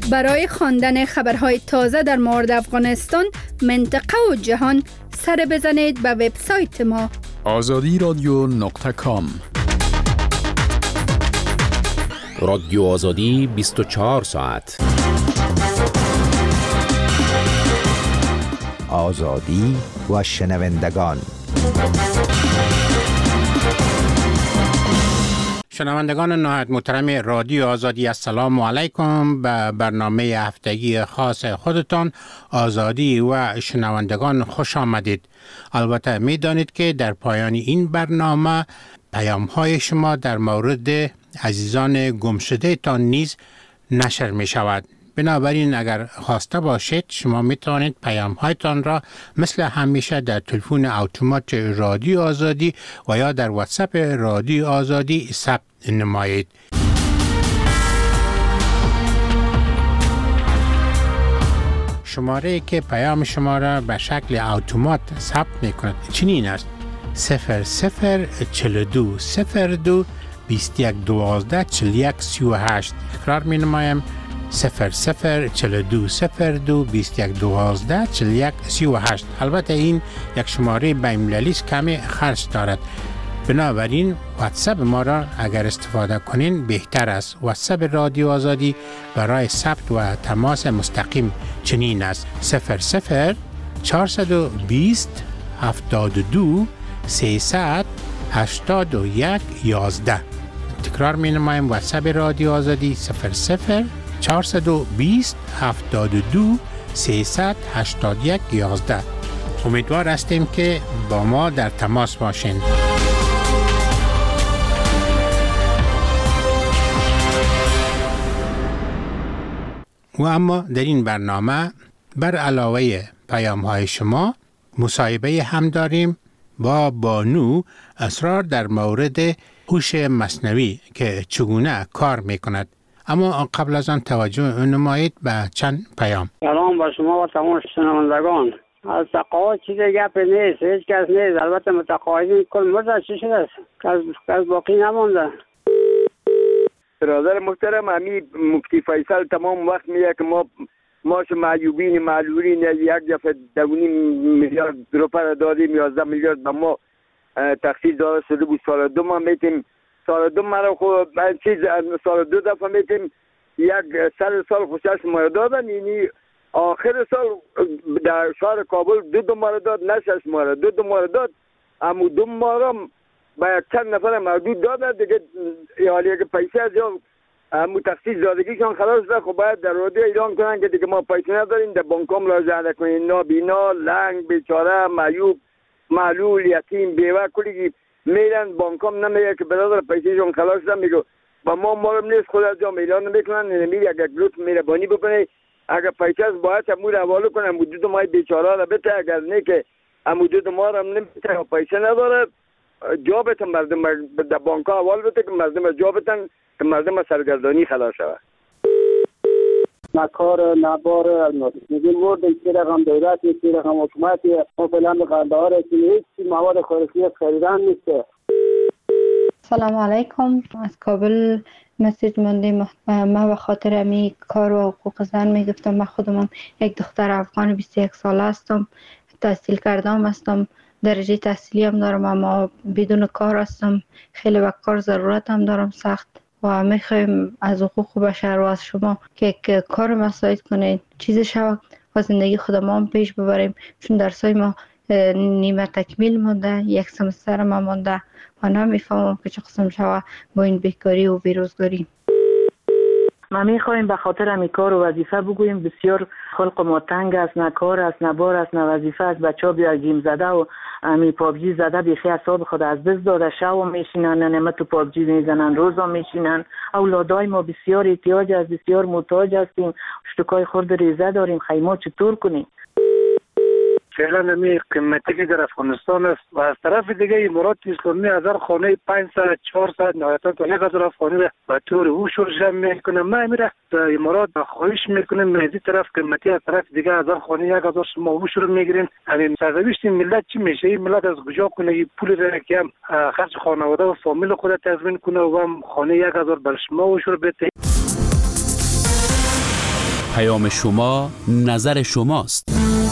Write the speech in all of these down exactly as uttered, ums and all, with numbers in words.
برای خواندن خبرهای تازه در مورد افغانستان، منطقه و جهان سر بزنید به وبسایت ما آزادی رادیو نقطه کام. رادیو آزادی بیست و چهار ساعت. آزادی و شنوندگان. شنوندگان نهایت محترم رادیو آزادی، السلام علیکم. به برنامه هفتگی خاص خودتان آزادی و شنوندگان خوش آمدید. البته می دانید که در پایان این برنامه پیام های شما در مورد عزیزان گمشده تان نیز نشر می شود. بنابراین اگر خواسته باشید شما می توانید پیام هایتان را مثل همیشه در تلفن اتومات رادیو آزادی و یا در واتساپ رادیو آزادی ثبت نمایید. شماره که پیام شما را به شکل اتومات ثبت می کند چنین است: صفر صفر چهل و دو صفر دو بیست و یک دوازده چهل و یک سی و هشت. تکرار می نمایم: صفر صفر چهل و دو صفر دو بیست و یک دوازده چهل و یک سی و هشت. البته این یک شماره بین‌المللی است، کمی خرج دارد. بنابراین واتساپ ما را اگر استفاده کنین بهتر است. واتساپ رادیو آزادی برای ثبت و تماس مستقیم چنین است: صفر صفر چهارصد و بیست هفتاد و دو سیصد هشتاد و یک یازده. تکرار می نمایم: واتساپ رادیو آزادی صفر صفر چهارصد و بیست هفتاد و دو سیصد هشتاد و یک یازده. امیدوار هستیم که با ما در تماس باشین. و اما در این برنامه بر علاوه پیام های شما مصاحبه هم داریم با بانو اسرار در مورد هوش مصنوعی که چگونه کار میکند. اما قبل از آن توجه نمایید به چند پیام. سلام با شما و تمام شنوندگان. از تقاعد چیز گپ نیست، هیچ کس نیست. البته متقاعدین کل مرد چی شده است؟ کس کس باقی نمانده. برادر محترم، امی مفتی فیصل تمام وقت میگه که ما ماش معیوبین معلولین یک دفعه دوونیم میلیارد روپیه دادیم، یازده میلیارد به ما تخصیص داده شده بود. سال دو ما میتیم سال دو مرا خود چیز سال دو دفعه میتیم یک سر سال خوشش ما دادن. یعنی آخر سال در شهر کابل دو دو ماه داد، نشش ماه دو دو ماه داد. اما دو ماه با یک چند نفر محدود دادن دیگه. حالی که پیسه از یا همون تخصیص دادگیشان خلاص ده، خب باید در رادیو اعلام کنن که دیگه ما پیسه نداریم، در بانکام مراجعه نکنین. نابینا، لنگ، بیچاره، معیوب، معلول، یتیم، بیوه کلی میرن بانکام نمیگه که برادر پیسهشون خلاص ده. میگه با ما مالم نیست، خود از جام اعلان نمیکنن. نمیگه اگر لطف مهربانی بکنه اگر پیسه از باید امور حواله کنه حدود ما بیچاره را بده. اگر نه که حدود ما را نمیته پیسه نداره جا بتن مردم در بانک ها حوال بده که مردم جا بتن که مردم سرگردانی خلاص شود. نکار نبار میگیم مردم که رقم دولتی که رقم حکومتی ما فلان قرارداد که هیچ مواد خوراکی خریدن نیست. سلام علیکم، از کابل مسیج ماندیم. ما به خاطر امی کار و حقوق زن میگفتم. من خودم یک دختر افغان بیست و یک ساله هستم، تحصیل کردم هستم، درجه تحصیلی هم دارم، اما بدون کار هستم. خیلی به کار ضرورت هم دارم سخت و میخوایم از حقوق بشر و از شما که کار مساعد کنید، چیز شود و زندگی خود ما هم پیش ببریم، چون درسای ما نیمه تکمیل مونده، یک سمستر ما مونده و نمیفهمم که چه قسم شود با این بیکاری و بیروزگاری. ما میخوایم به خاطر امی کار و وظیفه بگوییم بسیار خلق ما تنگ است، نه کار است، نه بار است، نه وظیفه است. بچه ها بیا گیم زده و امی پابجی زده بیخی اصاب خود از دست داده، شو میشینن نمه تو پابجی میزنن، روزا میشینن. اولادای ما بسیار احتیاج است، بسیار محتاج هستیم، شتکای خورد ریزه داریم. خیمه چطور کنیم؟ فعلا نمی قیمتی که در افغانستان است و از طرف دیگه امارات اسلامی هزار خانه پانصد چهارصد نهایتا تا یک هزار خانه را به طور هوش جمع میکنه. ما میره در امارات خواهش میکنیم از این طرف قیمتی، از طرف دیگه هزار خانه یک هزار شما هوش رو میگیرین. همین سرنوشت ملت چی میشه؟ این ملت از کجا کنه این پول را که هم خرج خانواده و فامیل خود تضمین کنه و هم خانه یک هزار بر شما هوش رو بده؟ پیام شما نظر شماست.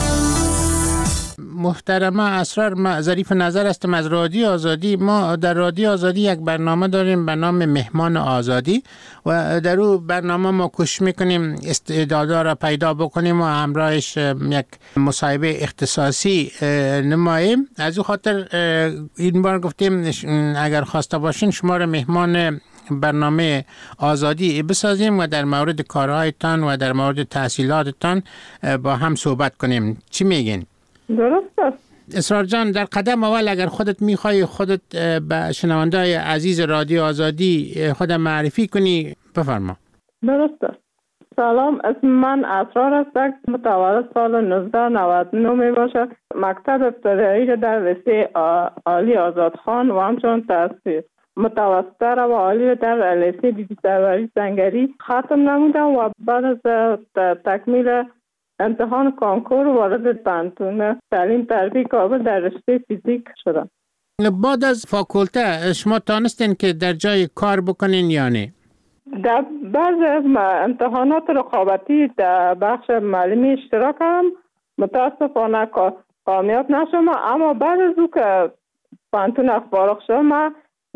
محترمه اسرار، ما ظریف نظر هستم از رادیو آزادی. ما در رادیو آزادی یک برنامه داریم به نام مهمان آزادی و در اون برنامه ما کوشش میکنیم استعدادا را پیدا بکنیم و همراهش یک مصاحبه اختصاصی نماییم. از اون خاطر این بار گفتیم اگر خواسته باشین شما را مهمان برنامه آزادی بسازیم و در مورد کارهایتان و در مورد تحصیلاتتان با هم صحبت کنیم. چی میگین؟ درست است. اسرار جان، در قدم اول اگر خودت میخوای خودت به شنونده‌های عزیز رادیو آزادی خودت معرفی کنی بفرما. درست است. سلام، اسم من اسرار است. متولد سال نوزده نود و نه می باشد. مکتب ابتدایی را در لیسه عالی آزادخان و همچنان تحصیل متوسطه را و عالی را در لیسه بیبی سروری سنگری ختم نمودم و بعد از تکمیل امتحان کانکور وارد پانتون تعلیم تربیت کابل در رشته فیزیک شدم. بعد از فاکولته شما تانستین که در جای کار بکنین یا نه؟ در بعض امتحانات رقابتی در بخش معلمی اشتراک کردم، متاسفانه کامیاب نشدم، اما بعد از او که پانتون فارغ شدم من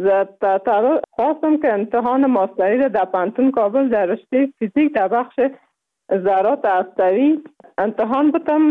خواستم که امتحان ماستری را در پانتون کابل در رشته فیزیک در بخش ذرات هسته‌ای امتحان بدم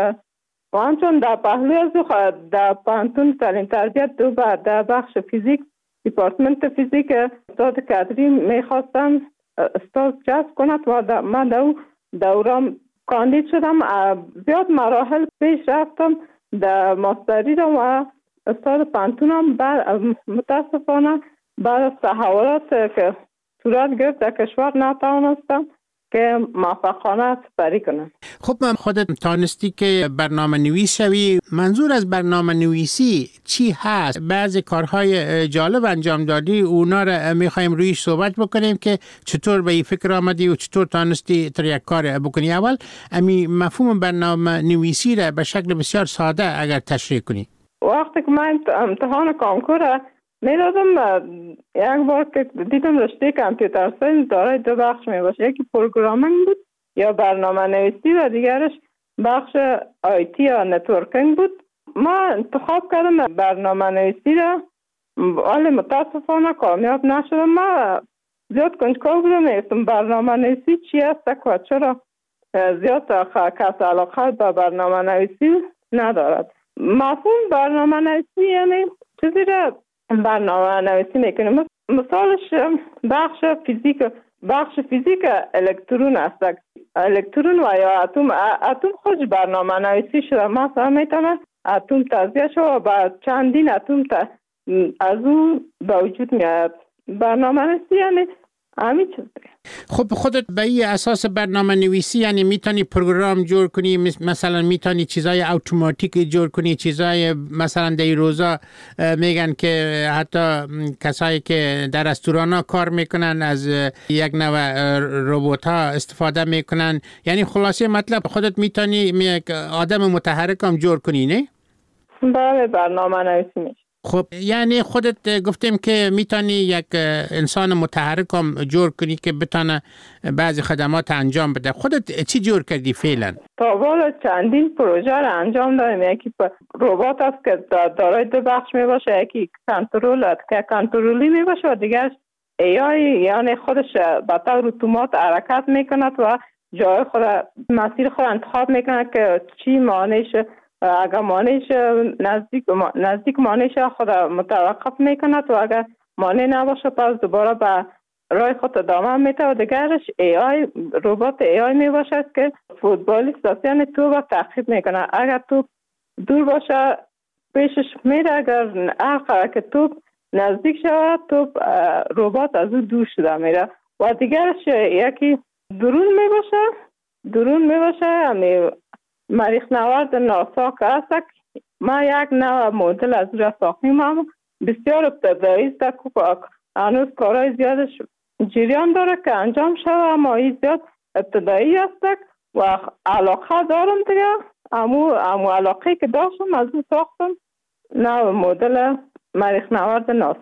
و همچون در پهلوی از در پانتون تعلیم تربیت دو در بخش فیزیک دیپارتمنت فیزیک استاد کادری میخواستم استاد جذب کند و من در او دورم کاندید شدم. زیاد مراحل پیش رفتم در ماستری را و استاد پانتونم بعد متاسفانه بعد از تحولات که صورت گرفت در کشور نتوانستم که موفقانه سپری کنم. خب من خودت تانستی که برنامه نویس شوی. منظور از برنامه نویسی چی هست؟ بعضی کارهای جالب انجام دادی، اونا را میخوایم رویش صحبت بکنیم که چطور به این فکر آمدی و چطور تانستی تر یک کار بکنی. اول امی مفهوم برنامه نویسی را به شکل بسیار ساده اگر تشریح کنی. وقتی که من امتحان کانکور می دادم یک بار که دیدم رشته کامپیوتر ساینس دارای دو بخش می باشه، یکی پروگرامینگ بود یا برنامه نویسی و دیگرش بخش آیتی یا نتورکینگ بود. ما انتخاب کردم برنامه نویسی را، ولی متاسفانه کامیاب نشدم. ما زیاد کنجکاو بودم میگفتم برنامه نویسی چی است و چرا زیاد کس علاقه به برنامه نویسی ندارد. مفهوم برنامه نویسی یعنی چیزی را برنامه نویسی میکنیم. مثالش بخش فیزیک بخش فیزیک الکترون است. الکترون و یا اتم اتم خود برنامه نویسی شده. مثلا میتونه اتم تجزیه شده و بعد چندین اتم تا از اون به وجود میاد. برنامه نویسی یعنی همین چیز دیگه. خب خودت به این اساس برنامه نویسی یعنی میتونی پروگرام جور کنی، مثلا میتونی چیزای اتوماتیک جور کنی، چیزای مثلا در روزا میگن که حتی کسایی که در رستوران ها کار میکنن از یک نوع ربات ها استفاده میکنن. یعنی خلاصه مطلب خودت میتونی یک آدم متحرک هم جور کنی، نه؟ بله، برنامه نویسی میشه. خب یعنی خودت گفتیم که میتونی یک انسان متحرک هم جور کنی که بتونه بعضی خدمات انجام بده. خودت چی جور کردی فعلا؟ تا والا چندین پروژه را انجام دادیم. یکی ربات است که دارای دو بخش می باشه، یکی کنترل که کنترلی می باشه و دیگرش ای آی، یعنی خودش به طور اتومات حرکت میکند و جای خود مسیر خود انتخاب میکند که چی مانعش، اگر مانعش نزدیک نزدیک مانعش خود متوقف میکند و اگر مانع نباشه پس دوباره به راه خود ادامه میده. و دیگرش ای آی، ربات ای آی می باشد که فوتبالیست است، یعنی توپ تعقیب میکنه. اگر توپ دور باشه پیشش میره، اگر هر که توپ نزدیک شود توپ ربات از او دور شده میره. و دیگرش یکی درون می باشه درون می باشه همی مریخ نورد ناسا که هست. ما یک نوع مدل از را ساختیم، هم بسیار ابتدایی است که هنوز کارهای زیادش جریان داره که انجام شده، اما این زیاد ابتدایی است و علاقه دارم دیگه. امو امو علاقه که داشتم از اون ساختم نوع مدل مریخ نورد ناسا را.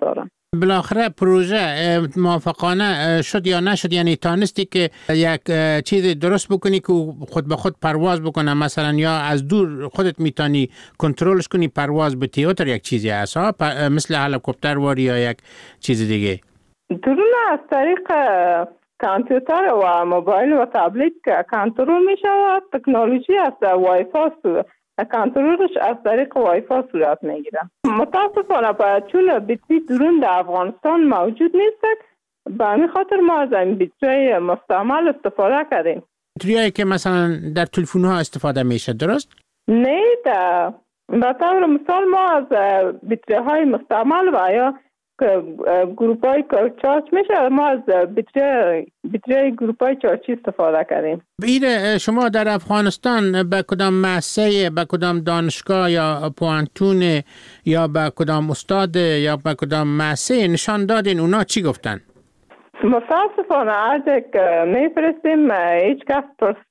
بالاخره پروژه موافقانه شد یا نشد؟ یعنی تانستی که یک چیز درست بکنی که خود به خود پرواز بکنه مثلا، یا از دور خودت میتونی کنترلش کنی پرواز به تئاتر یک چیزی هست مثل هلیکوپتر واری یا یک چیز دیگه؟ درون از طریق کامپیوتر و موبایل و تبلت کنترل می شود. تکنولوژی از وای فای کنترلش از طریق وای فای صورت می گیره. متاسفانه باید چون بیتری درون در افغانستان موجود نیست، به همین خاطر ما از این بیتری مستعمل استفاده کردیم. بیتریایی که مثلا در تلفن ها استفاده میشه، درست؟ نه، در به طور مثال ما از بیتری های مستعمل و یا گروپ های چارج میشه، ما از بیتری بیتری گروپ های چارجی استفاده کردیم. بیره شما در افغانستان به کدام مؤسسه، به کدام دانشگاه یا پوانتون یا به کدام استاد یا به کدام مؤسسه نشان دادین؟ اونا چی گفتن؟ متاسفانه هرچه که میفرستیم هیچ کس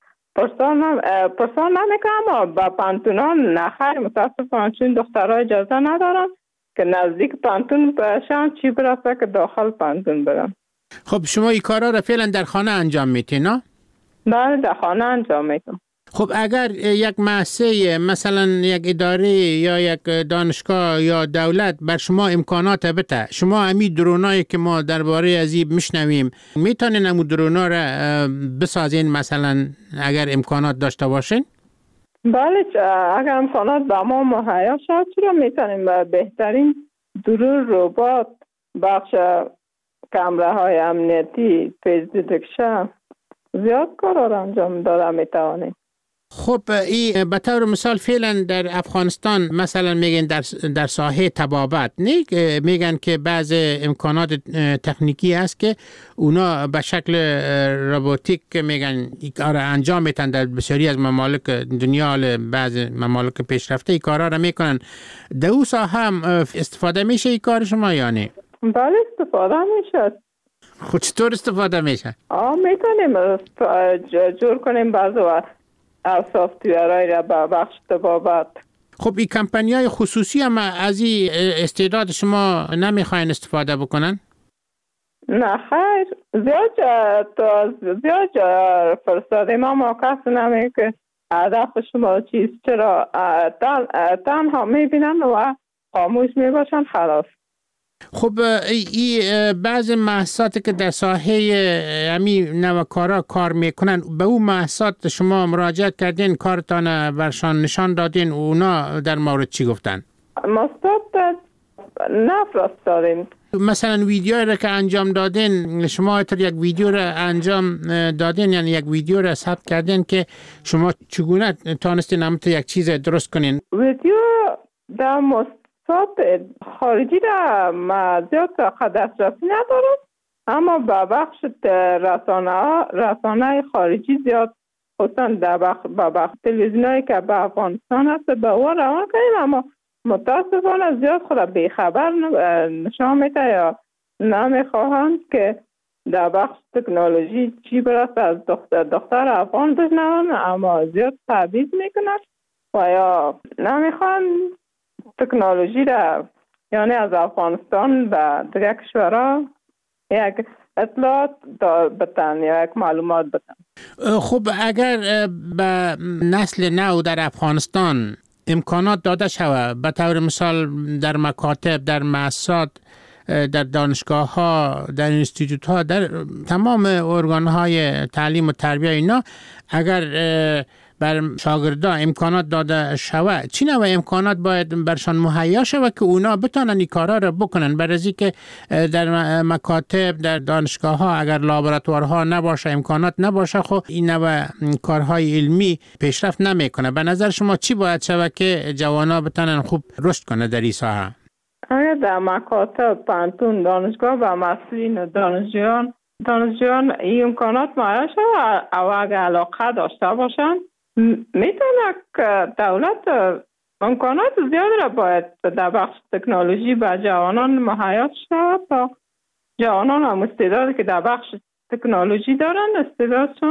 پرسان پرسان نمیکنم و با پانتونان نخیر. متاسفانه چون دخترها اجازه ندارن که نزدیک پانتون باشن چی برسه که داخل پانتون برن. خب شما این کارا را فعلا در خانه انجام میتین نه؟ بله در خانه انجام میتونم. خب اگر یک مؤسسه مثلا یک اداره یا یک دانشگاه یا دولت بر شما امکانات بده، شما امی درونایی که ما درباره از این میشنویم میتونین امو درونا را بسازین مثلا اگر امکانات داشته باشین؟ بله اگر امکانات به ما مهیا شد چرا میتونیم بهترین درون ربات، بخش کامره های امنیتی، فیس دیتکشن زیاد کار را انجام داده میتوانیم. خب ای به طور مثال فعلا در افغانستان مثلا میگن در در ساحه طبابت نه، میگن که بعض امکانات تکنیکی هست که اونا به شکل روباتیک میگن کار انجام میتن در بسیاری از ممالک دنیا، بعض ممالک پیشرفته این کارا را میکنن. در اون ساحه هم استفاده میشه این کار شما یا نه؟ بله استفاده میشه. خود چطور استفاده میشه؟ آه میتونیم جور کنیم بعض وقت از سافتویرهای را به بخش طبابت. خب این کمپانی های خصوصی هم از این استعداد شما نمیخواین استفاده بکنن؟ نه خیر، زیاد جا زیاد جا فرستاده ما ما کسی نمی که هدف شما چیست، چرا تن تنها میبینن و خاموش میباشن خلاص. خب این بعض مؤسساتی که در ساحه امی نوکارا کار میکنن به اون مؤسسات شما مراجعت کردین، کارتان برشان نشان دادین، اونا در مورد چی گفتن؟ مستاد نفرستادین. مثلا ویدیوی را که انجام دادین، شما اتر یک ویدیو را انجام دادین، یعنی یک ویدیو را ثبت کردین که شما چگونه تانستین همت یک چیز درست کنین؟ ویدیو در مست خارجی را ما زیاد دسترسی ندارم، اما به بخش رسانه رسانه خارجی زیاد خصوصا در بخش به بخش تلویزیونایی که به افغانستان هست به او روان کنیم، اما متاسفانه زیاد خود بیخبر نشان میده یا نمیخواهند که در بخش تکنولوژی چی برسه از دختر دختر افغان بشنون، اما زیاد تبعیض میکنند و یا نمیخوان تکنولوژی را یعنی از افغانستان به دیگر کشورها یک اطلاعات بتن یا یک معلومات بتن. خب اگر به نسل نو در افغانستان امکانات داده شود، به طور مثال در مکاتب، در مؤسسات، در دانشگاه ها، در انستیتوت ها، در تمام ارگان های تعلیم و تربیه اینا، اگر بر شاگردان امکانات داده شود، چی نوع امکانات باید برشان مهیا شود که اونا بتونن این کارا رو بکنن؟ برای که در مکاتب، در دانشگاه ها اگر لابراتوارها نباشه، امکانات نباشه، خب این نوع کارهای علمی پیشرفت نمیکنه. به نظر شما چی باید شود که جوانا بتونن خوب رشد کنه در این ساحه؟ اگر در مکاتب، پانتون، دانشگاه و مسئولین دانشجویان دانشجویان این امکانات مهیا شود او اگر علاقه داشته باشن، میتونه که دولت امکانات زیاد را باید در بخش تکنولوژی به جوانان مهیا شود تا جوانان هم استعدادی که در بخش تکنولوژی دارن استعدادشون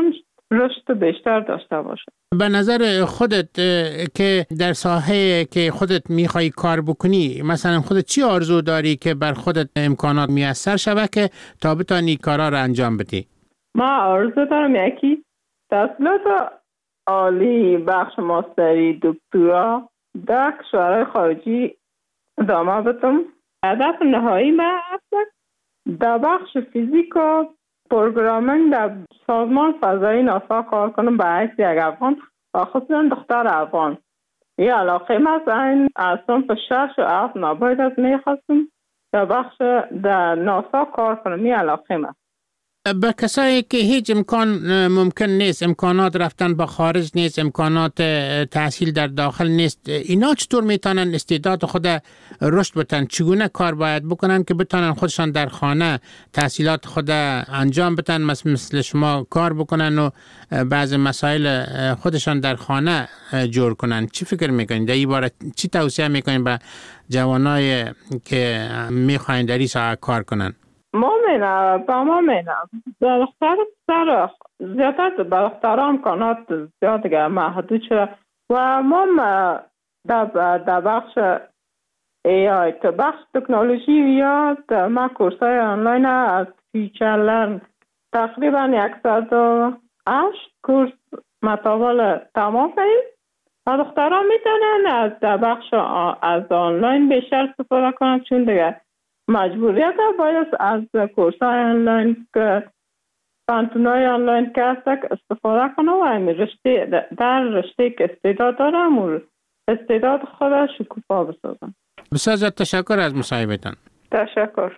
رشد بیشتر داشته باشه. به نظر خودت که در ساحه که خودت میخوای کار بکنی، مثلا خودت چی آرزو داری که بر خودت امکانات میسر شوه که تا بتانی کارا را انجام بدی؟ ما آرزو دارم یکی تحصیلات عالی، بخش ماستری، دکترا در کشورهای خارجی ادامه بدم. هدف نهایی من است در بخش فیزیک و پروگرامینگ در سازمان فضایی ناسا کار کنم به حیث یک افغان و خصوصا دختر افغان. یه علاقه من این از صنف شش و هفت نباید از میخواستم در بخش در ناسا کار کنم. یه علاقه من به کسایی که هیچ امکان ممکن نیست، امکانات رفتن به خارج نیست، امکانات تحصیل در داخل نیست، اینا چطور میتونن استعداد خود رشد بدن؟ چگونه کار باید بکنن که بتونن خودشان در خانه تحصیلات خود انجام بدن، مثل, مثل شما کار بکنن و بعض مسائل خودشان در خانه جور کنن؟ چی فکر میکنین در این باره؟ چی توصیه میکنین به جوانای که میخواین در این ساحه کار کنن؟ مؤمنه با مؤمنه دختر سر زیادت به دختر امکانات زیاد دیگه محدود شده و ما در در بخش ای آی تو بخش تکنولوژی یا ما کورس های آنلاین از فیچر لرن تقریبا صد و هشت کورس متوالی تمام کنیم و دخترها میتونن از در بخش از آنلاین بیشتر استفاده کنن، چون دیگه مجبوریت باید از کورس های آنلاین که پانتونای آنلاین که هست استفاده کنه و همین رشته در رشته که استعداد دارم و استعداد خود شکوفا بسازم. بسیار زیاد تشکر از مصاحبتان. تشکر.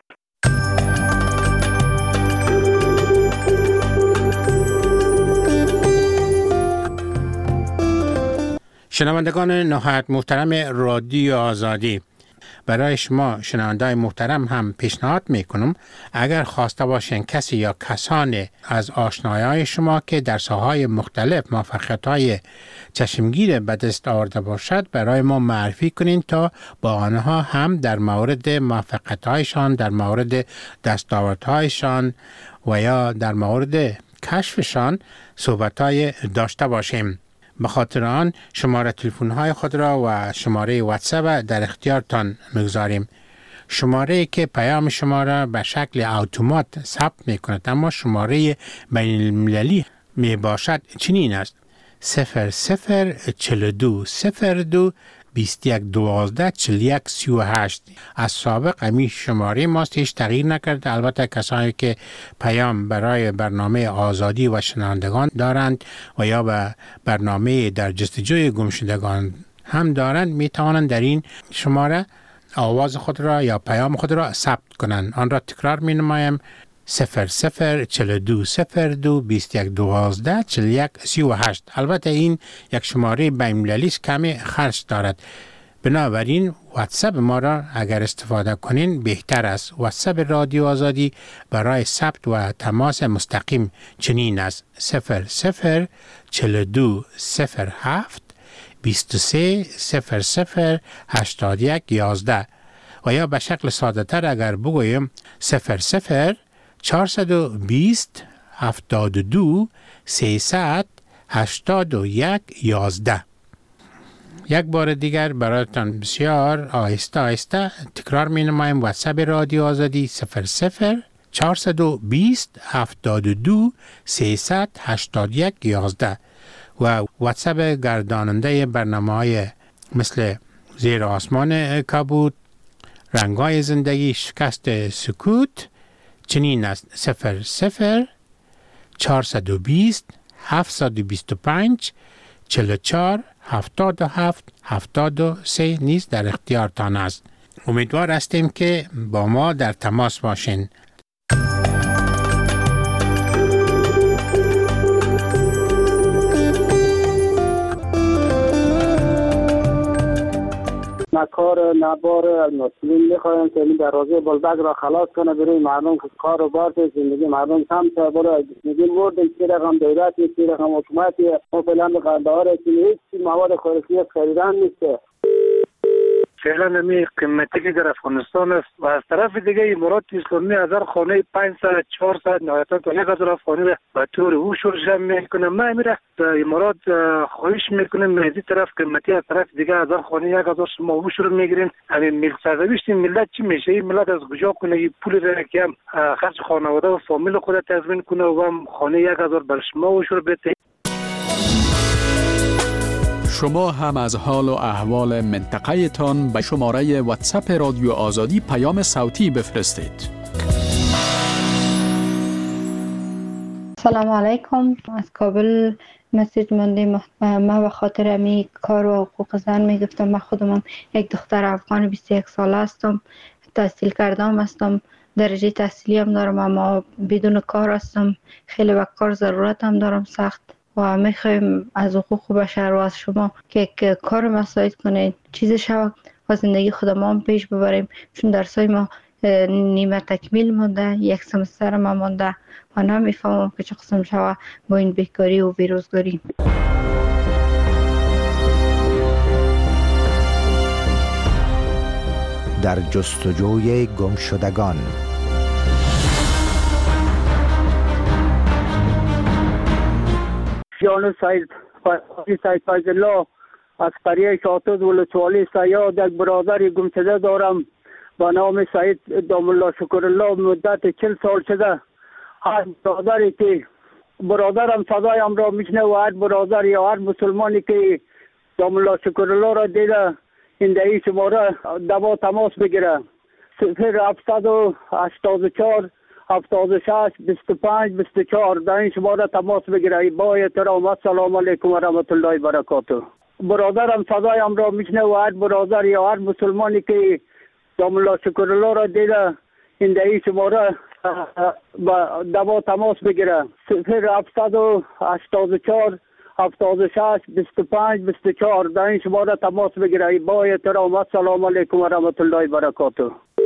شنوندگان نهایت محترم رادیو آزادی، برای شما شنونده‌های محترم هم پیشنهاد میکنم اگر خواسته باشین کسی یا کسان از آشنایان شما که در ساحه‌های مختلف موفقیت‌های چشمگیر به دست آورده باشد برای ما معرفی کنین تا با آنها هم در مورد موفقیت‌هایشان، در مورد دستاوردهایشان و یا در مورد کشفشان صحبت‌های داشته باشیم. به خاطر آن شماره تلفن‌های خود را و شماره واتساپ در اختیارتان می‌گذاریم. شماره که پیام شما را به شکل اتومات ثبت می‌کند اما شماره بین المللی می باشد چنین است: صفر صفر چهل و دو صفر دو بیست و یک دوازده چهل و یک سی و هشت. از سابق امی شماره ماست، هیچ تغییر نکرده. البته کسانی که پیام برای برنامه آزادی و شنوندگان دارند و یا به برنامه در جستجوی گمشدگان هم دارند می توانند در این شماره آواز خود را یا پیام خود را ثبت کنند. آن را تکرار می نمایم: صفر صفر چهل و دو صفر دو بیست و یک دوازده چهل و یک سی و هشت. البته این یک شماره بین‌المللی است، کمی خرج دارد، بنابراین واتساپ ما را اگر استفاده کنین بهتر است. واتساپ رادیو آزادی برای ثبت و تماس مستقیم چنین است: صفر صفر چهل و دو صفر هفت بیست و سه صفر صفر هشتاد و یک یازده و یا به شکل ساده تر اگر بگویم صفر صفر چهارصد و بیست هفتاد و دو سیصد هشتاد و یک یازده. یک بار دیگر برایتان بسیار آهسته آهسته تکرار می نمایم: واتساپ رادیو آزادی صفر صفر چهارصد و بیست هفتاد و دو سیصد هشتاد و یک یازده و واتساپ گرداننده برنامه‌های مثل زیر آسمان کبود، رنگ‌های زندگی، شکست سکوت چنین است: صفر صفر چهارصد و بیست هفتصد و بیست و پنج چهل و چهار هفتاد و هفت هفتاد و سه نیز در اختیارتان است. امیدوار هستیم که با ما در تماس باشین. نه کار نه بار از مسئولین میخوایم که این دروازه بلبک را خلاص کنه برای مردم که کار و بار زندگی مردم کم شه. برای زندگی مردم چی رقم دولتی چی رقم حکومتی ما فعلا به قرارداد هیچ مواد خوراکی خریدن نیست. فعلا نمی قیمتی که در افغانستان است و از طرف دیگه امارات اسلامی از هر خانه پانصد چهارصد نهایتا تا یک هزار افغانی را به طور هوشور جمع میکنه. ما میره در امارات خواهش میکنیم از این طرف قیمتی، از طرف دیگه از هر خانه یک هزار شما هوشور میگیرین. همین ملک سرنوشت ملت چی میشه؟ این ملت از کجا کنه این پول را که هم خرج خانواده و فامیل خود تضمین کنه و هم خانه یک هزار بر شما هوشور بده؟ شما هم از حال و احوال منطقه تان به شماره واتساپ رادیو آزادی پیام صوتی بفرستید. سلام علیکم، از کابل مسیج ماندیم. ما به خاطر امی کار و حقوق زن میگفتم. من خودم یک دختر افغان بیست و یک ساله هستم، تحصیل کردم هستم، درجه تحصیلی هم دارم، اما بدون کار هستم. خیلی به کار ضرورت هم دارم سخت و میخوایم از حقوق بشر و از شما که کار مساعد کنید، چیز شود و زندگی خودمان پیش ببریم، چون درسای ما نیمه تکمیل مونده، یک سمستر ما مونده و نمیفهمم که چه قسم شود با این بیکاری و بیروزگاری. در جستجوی گمشدگان. جان سید سید فیض الله از قریه شاطد ولسوالی سیاد یک برادر گمشده دارم با نام سید دام الله شکر الله. مدت چل سال شده هر برادری که برادرم صدایم را میشنه و هر برادر یا هر مسلمانی که دام الله شکر الله را دیده این دهی شماره دوا تماس بگیره. صفر هفتصد و هشتاد و چهار هفتاد و شش بیست و پنج بیست و چهار در این شماره تماس بگیره. با احترام السلام علیکم و رحمت الله و برکاته. برادرم صدایم را میشنه و هر برادر یا هر مسلمانی که دام الله شکر الله را دیده این دهی شماره با دوا تماس بگیره. صفر هفتصد و هشتاد و چهار هفتاد و شش بیست و پنج بیست و چهار در این شماره تماس بگیره. با احترام السلام علیکم و رحمت الله و برکاته.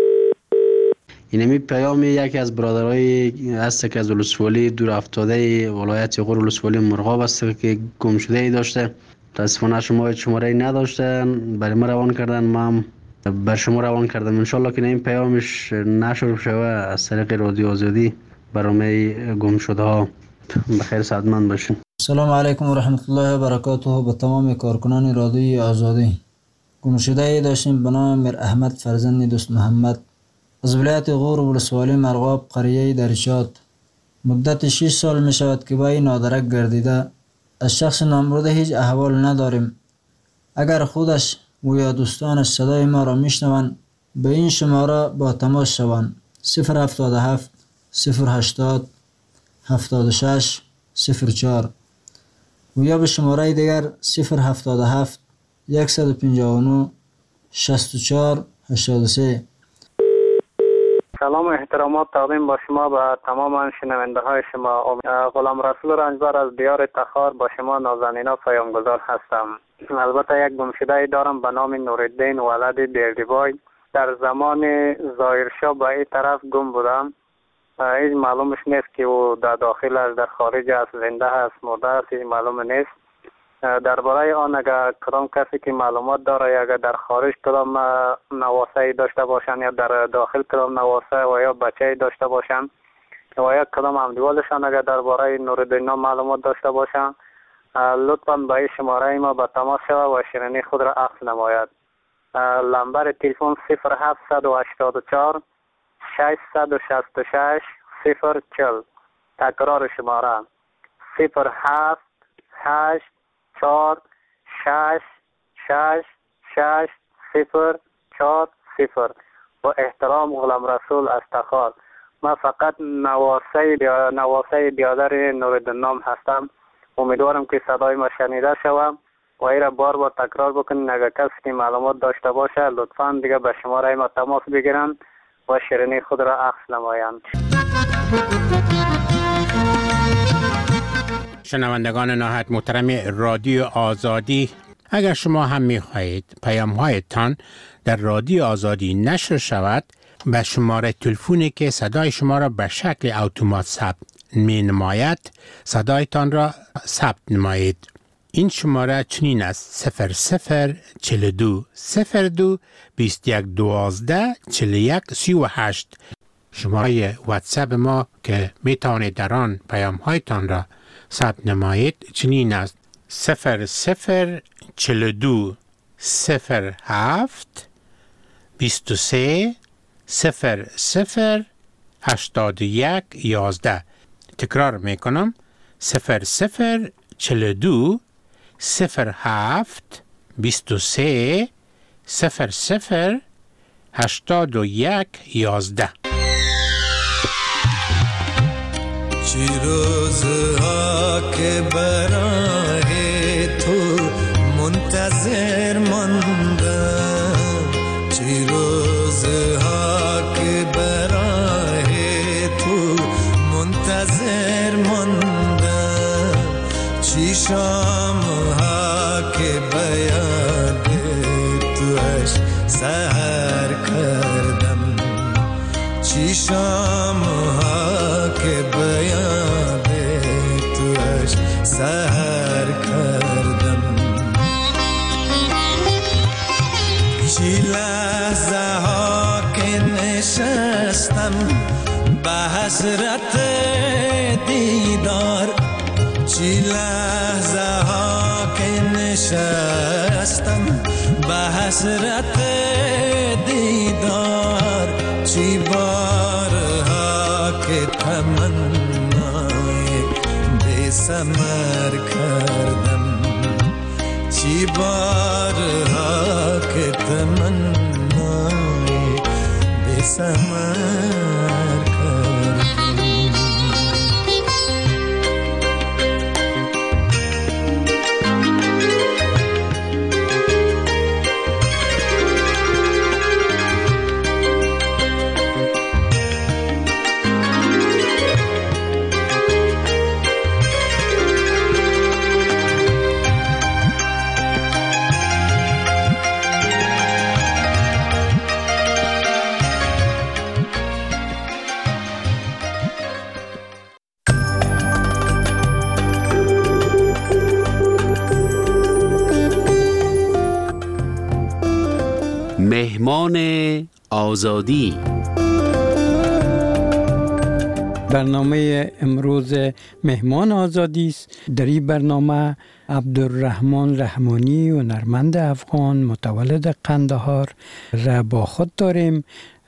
اینمی پیام یکی از برادرای هست که از ولسوالی دور افتاده ولایت غور ولسوالی مرغاب است که گم شده ای داشته. متاسفانه شما شماره ای نداشتن، برای ما روان کردن، ما هم بر شما روان کردم. انشالله که این پیامش نشر شوه از طریق رادیو آزادی برای گم شده ها. بخیر سعادتمند باشین. سلام علیکم و رحمت الله و برکاته. به تمام کارکنان رادیو آزادی. گم شده ای داشتیم به نام میر احمد فرزند دوست محمد از ولایت غور ولسوالی مرغاب قریه درشات. مدت شش سال می شود که با این نادرک گردیده. از شخص نامبرده هیچ احوال نداریم. اگر خودش و یا دوستانش صدای ما را میشنوند به این شماره با تماس شوند. صفر هفتاد و هفت صفر هشتاد هفتاد و شش صفر چهار و یا به شماره دیگر صفر هفتاد و هفت صد و پنجاه و نه شصت و چهار هشتاد و سه. سلام و احترامات تقدیم با شما به تمام شنونده های شما. غلام رسول رنجبر از دیار تخار با شما نازنینا پیامگذار هستم. البته یک گمشده دارم به نام نورالدین ولد بیردیبای. در زمان ظاهرشاه به این طرف گم بودم. هیچ معلومش نیست که او در داخل است، در خارج است، زنده است، مرده است، هیچ معلوم نیست. درباره آن اگر کدام کسی که معلومات داره یا اگر در خارج کدام نواسه داشته باشن یا در داخل کدام نواسه و یا بچه داشته باشن و یا کدام همدیوالشان اگر درباره نورالدین معلومات داشته باشن لطفا به این شماره ما به تماس شود و شیرینی خود را عکس نماید. لمبر تلفن صفر هفتصد و هشتاد و چهار ششصد و شصت و شش صفر چهل. تکرار شماره صفر هفت هشت چهار شش شش شش صفر چهار صفر. با احترام غلام رسول از تخار. من فقط نواسه نواسه بیادر نورالدین نام هستم. امیدوارم که صدای ما شنیده شوم و این را بار بار تکرار بکنین. اگر کسی که معلومات داشته باشه لطفا دیگه به شماره ما تماس بگیرن و شیرینی خود را عکس نمایند. شنوندگان نهایت محترم رادیو آزادی، اگر شما هم می‌خواهید پیام‌هایتان در رادیو آزادی نشر شود به شماره تلفنی که صدای شما را به شکل اتومات ثبت می نماید صدایتان را ثبت نمایید. این شماره چنین است: صفر صفر چل دو صفر دو بیست یک دوازده چل یک سی و هشت. شماره واتساپ ما که می توانید در آن پیام هایتان را ثبت نمایید چنین است: صفر صفر چل دو صفر هفت بیست و سه صفر صفر هشتاد و یک یازده. تکرار می کنم: صفر صفر چل دو صفر هفت بیست و سه صفر صفر هشتاد و یک یازده. چی روزها که برای تو منتظر ماندم، چی روزها که برای تو منتظر ماندم، چی شامها که بیاد توش سحر کردم، چی شامها که بیاد توش سحر کردم، چی لحظه ها که نشستم به حسرت دیدار، چی لحظه ها که نشستم به حسرت دیدار، چی بارها که تمنای بی ثمر کردم، چی بارها که تمنای بی ثمر کردم. مهمان آزادی. برنامه امروز مهمان آزادی است. در این برنامه عبدالرحمن رحمانی هنرمند افغان متولد قندهار را با خود داریم.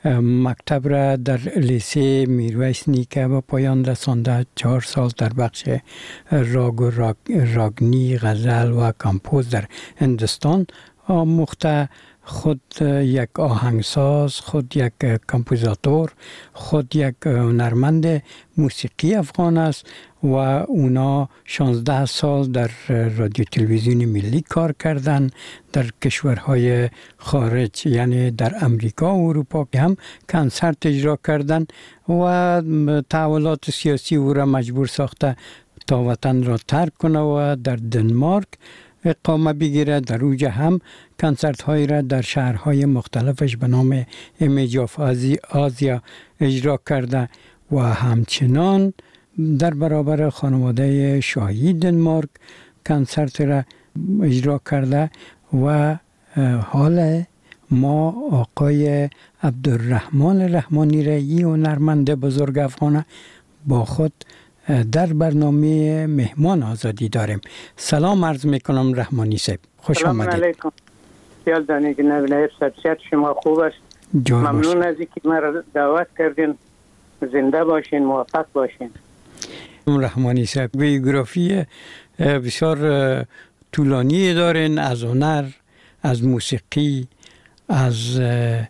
مکتب را در لیسه میرویس نیکه به پایان رسانده. چهار سال در بخش راگ و راگ، راگنی، غزل و کمپوز در هندوستان آموخته. خود یک آهنگساز، خود یک کمپوزاتور، خود یک هنرمند موسیقی افغان است و اونا شانزده سال در رادیو تلویزیون ملی کار کردن. در کشورهای خارج یعنی در امریکا و اروپا که هم کنسرت اجرا کردن و تحولات سیاسی او را مجبور ساخته تا وطن را ترک کنه و در دنمارک اقامه بگیره. در اوجه هم کنسرت هایی را در شهرهای مختلفش به نام ایمیج آف آزیا اجرا کرده و همچنان در برابر خانواده شاهی دنمارک کنسرت را اجرا کرده. و حال ما آقای عبدالرحمن رحمانی را، این هنرمند بزرگ افغان، با خود در برنامه مهمان آزادی داریم. سلام عرض میکنم رحمانی صاحب، خوش آمدید. سلام علیکم. خیال دانی که نبیل صحت شما خوب است. ممنون از اینکه ما را دعوت کردین. زنده باشین، موفق باشین. رحمانی صاحب بیوگرافی بسیار طولانی دارین، از هنر، از موسیقی، از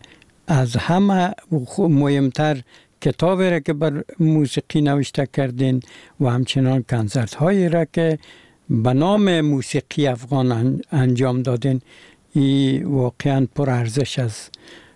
از همه مهمتر کتابی را که بر موسیقی نوشته کردین و همچنان کنسرت هایی را که به نام موسیقی افغان انجام دادین. این واقعا پر ارزش است،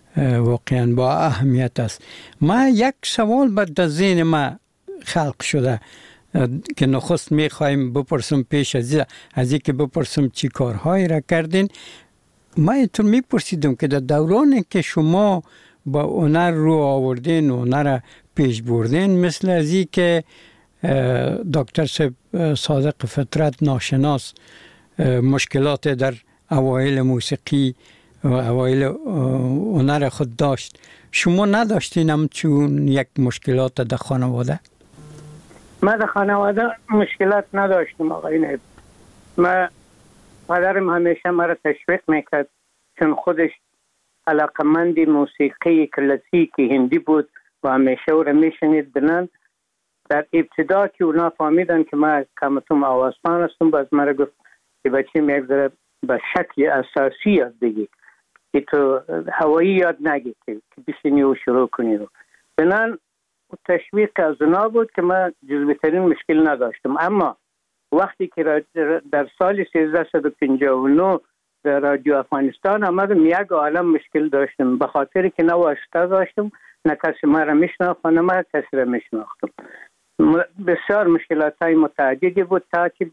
واقعا با اهمیت است. ما یک سوال بر در ذهن ما خلق شده که نخست میخوایم بپرسم، پیش از از اینکه بپرسم چی کارهایی را کردین. ما اینطور میپرسیدم که در دورانی که شما با هنر رو آوردین و هنر پیش بردین، مثل از این که دکتر صادق فطرت ناشناس مشکلات در اوایل موسیقی و اوایل هنر خود داشت. شما نداشتین همچون یک مشکلات در خانواده؟ ما در خانواده مشکلات نداشتیم آقای نایب. ما پدرم همیشه مرا تشویق میکرد، چون خودش علاقمند موسیقی کلاسیکی هندی بود و همیشه او را میشنید. دنن در ابتدا که اونا فهمیدن که ما کمتون آوازخوان هستم، باز مرا گفت که بچیم یک ذره به شکل اساسی یاد بگی، که تو هوایی یاد نگی که بشینی و شروع کنی. رو بنان تشویق از اونا بود که ما جزویترین مشکل نداشتم. اما وقتی که در سال سیزده و پنجاه و نه در رادیو افغانستان آمدم، یک عالم مشکل داشتم، به خاطر که نه واسطه داشتم، نه کسی ما را میشناخت، نه ما کسی را میشناختم. بسیار مشکلات های متعددی بود تا که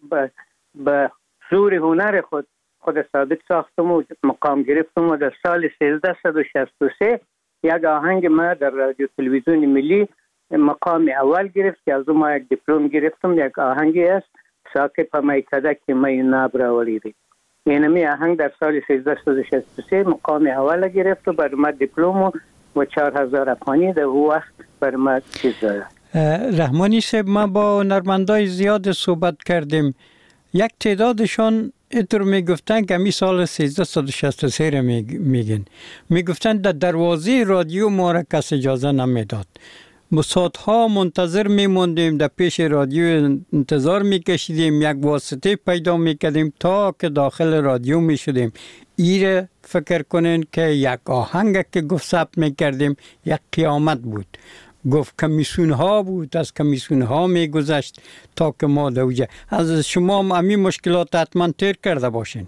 به زور هنر خود خود ثابت ساختم و مقام گرفتم و در سال سیزده و شصت و سه یک آهنگ ما در رادیو تلویزیون ملی مقام اول گرفت که از ما یک دیپلم گرفتم. یک آهنگی است ساکه پمیکده که می نابراولیدی. اینمی آهنگ در سال سیزده و شصت و سه مقام اول گرفت و بر ما دیپلم و چهار هزار افغانی در او وقت بر ما چیز داد. رحمانی صاحب، ما با هنرمندای زیاد صحبت کردیم. یک تعدادشان اینطور میگفتن که می سال سیزده و شصت و سه را میگن، میگفتن در دروازه رادیو ما را کس اجازه نمیداد. ما ساعتها منتظر میموندیم، در پیش رادیو انتظار میکشیدیم، یک واسطه پیدا میکردیم تا که داخل رادیو میشدیم. ایره فکر کنین که یک آهنگ که گفت ثبت میکردیم یک قیامت بود. گفت کمیسیون ها بود، از کمیسیون ها میگذشت تا که ما دوجه. از شما هم امی مشکلات حتما تیر کرده باشین.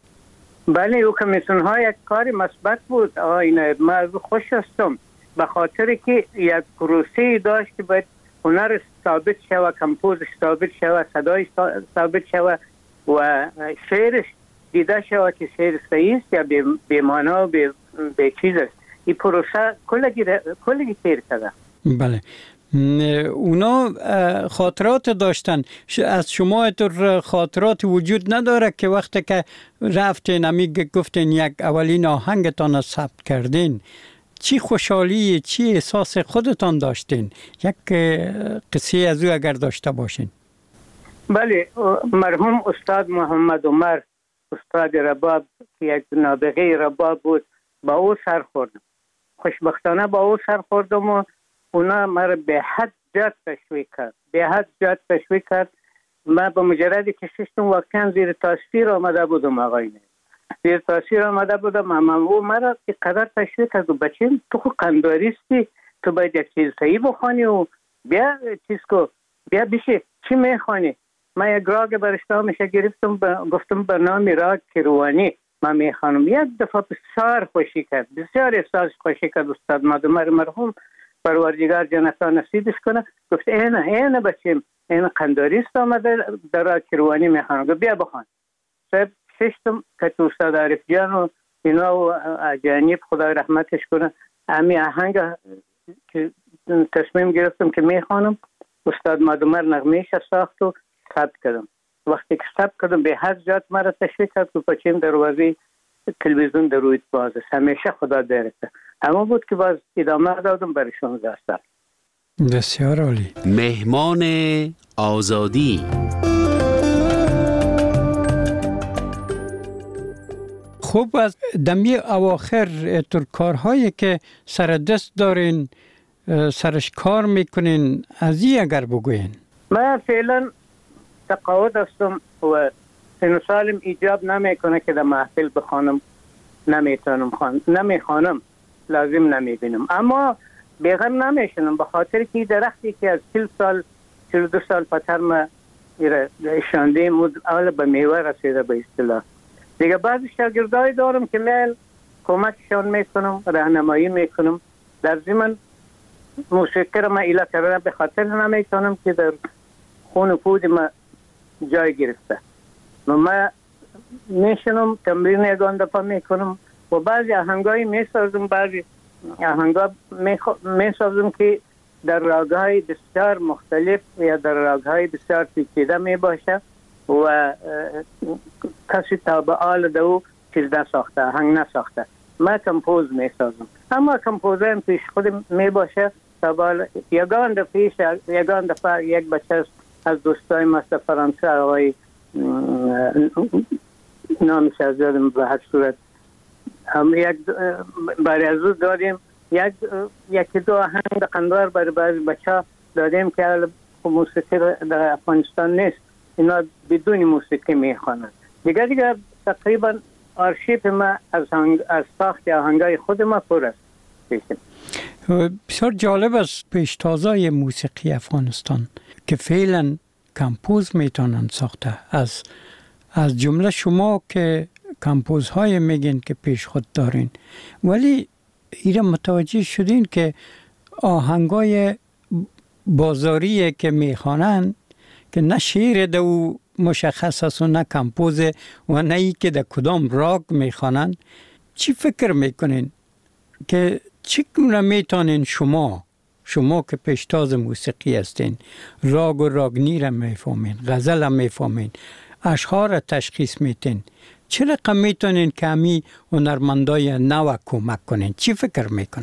بله، او کمیسیون ها یک کاری مثبت بود. آینه ما از خوش هستم، به خاطر که یک پروسه داشت که باید هنر ثابت شوه، کمپوزش ثابت شوه، صدایش ثابت شوه و شعرش دیده شوه که شعر صحیح است یا بی معنا و بی چیز است. این پروسه کلگی کلگی تیر کرده. بله، اونا خاطرات داشتن. از شما اینطور خاطرات وجود نداره که وقتی که رفتین امی گفتین یک اولین آهنگتان ثبت کردین، چی خوشحالی، چی احساس خودتان داشتین؟ یک قصه از او اگر داشته باشین. بله، مرحوم استاد محمد عمر، استاد رباب که یک نابغه رباب بود، با او سر خوردم. خوشبختانه با او سر خوردم و اونا مرا به حد جد تشویق کرد، به حد جد تشویق کرد. من به مجردی که ششتم واقعا زیر تاثیر آمده بودم آقای نه. زیر تاثیر آمده بودم. اما او مرا که قدر تشویق کرد و بچین تو خود قنداریستی، تو باید یک چیز صحیح بخوانی و بیا چیز کو بیا بشه چی میخوانی. من یک راگ برشتا میشه گرفتم، گفتم به نام راگ کیروانی من میخوانم. یک دفعه بسیار خوشی کرد، بسیار احساس خوشی کرد استاد مادمر مرحوم، پروردگار جنتا نصیبش کنه. گفت اینه اینه بچیم، این قنداریست آمده در راگ کیروانی میخوانم. گفت بیا بخوان. صاحب ششتم که استاد عارف جان و اینا و اجانب خدا رحمتش کنه، امی آهنگ که تصمیم گرفتم که میخوانم، استاد مادمر نغمهش ساخت و ثبت کردم. وقتی که ثبت کردم به هر جات مرا تشویق کرد که بچیم دروازه تلویزیون در رویت باز است، همیشه خدا درکته. اما بود که باز ادامه دادم برای شانزده سال. بسیار عالی. مهمان آزادی. خوب، از دمی اواخر اتر کارهایی که سر دست دارین، سرش کار میکنین، از این اگر بگوین. من فعلا تقاعد هستم و سن سالم ایجاب نمیکنه که در محفل بخوانم، نمیتونم خوان نمیخوانم، لازم نمیبینم. اما بیغم نمیشنم به خاطر که درختی که از چهل سال چهل و دو سال پتر ما شانده مود اول به میوه رسیده به اصطلاح. دیگه بعضی شاگردای دارم که میل کمکشان میکنم، راهنمایی میکنم. در ضمن موسیقی را من ایلا کرده به خاطر نمیتونم که در خون و پود ما جای گرفته. من میشنم، تمرین یگان دفعه میکنم و بعضی آهنگایی میسازم، بعضی آهنگا میسازم که در راگهای بسیار مختلف یا در راگهای بسیار پیچیده میباشه و کسی تابعال دو چیز نساخته، هنگ نساخته. من کمپوز می سازم، اما کمپوزم پیش خودم می باشه. تابعال یگان دفعه پیش یگان دفعه یک بچه از دوستای مثل فرانسه آقای نامش از یادم به هر صورت هم یک برای از او دادیم، یک یکی دو آهنگ قندار برای بعضی بچه دادیم که موسیقی در افغانستان نیست، اینا بدون موسیقی میخوانند. دیگه دیگه تقریبا آرشیف ما از, از ساخت آهنگای خود ما پر است. بسیار جالب است پیشتازای موسیقی افغانستان که فعلا کمپوز میتونن ساخته. از از جمله شما که کمپوزهای میگین که پیش خود دارین، ولی ایره متوجه شدین که آهنگای بازاریه که میخوانن که نه شعر دو مشخص است و نه کمپوز و نه ای که در کدام راگ میخوانن، چی فکر میکنین که چگونه میتونین شما شما که پیشتاز موسیقی هستین راگ و راگنی را میفهمین، غزل را میفهمین، اشعار را تشخیص میتین، چه رقم میتونین که همی هنرمندای نو کمک کنین؟ چی فکر میکنین؟